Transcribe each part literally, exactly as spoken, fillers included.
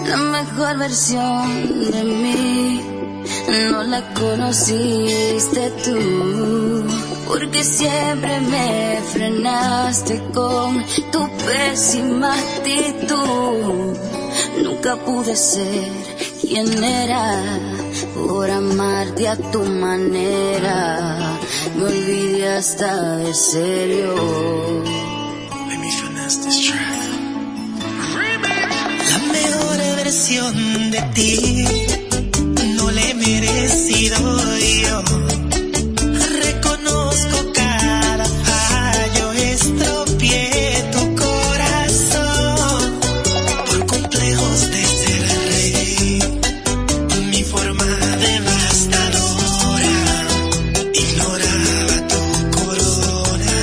La mejor versión de mí no la conociste tú, porque siempre me frenaste con tu pésima actitud. Nunca pude ser quien era por amarte a tu manera. Me olvidé hasta de serio. Let me finesse this track. La mejor versión de ti no la he merecido yo. Reconozco cada fallo, estropeé tu corazón por complejos de ser rey. Mi forma devastadora ignoraba tu corona.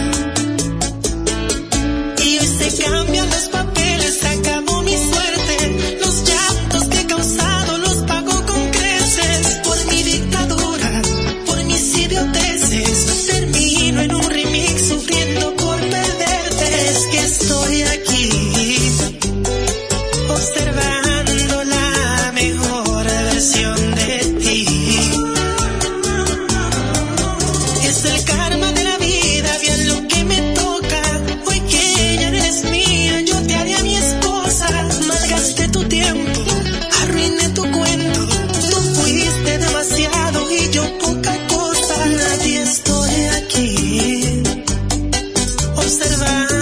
Y hoy se cambian los papeles, se acabó mi suerte. Los llantos que he causado los pago con creces. Por mi dictadura, por mis idioteces, termino en un remix sufriendo por perderte. Es que estoy aquí observando la mejor versión de ti. Es el karma de la vida, bien lo que me toca. Hoy que ya no eres mía, yo te haré a mi esposa. Malgasté tu tiempo, arruiné tu cuento. Tú fuiste demasiado y yo poca cosa. Nadie estoy aquí observando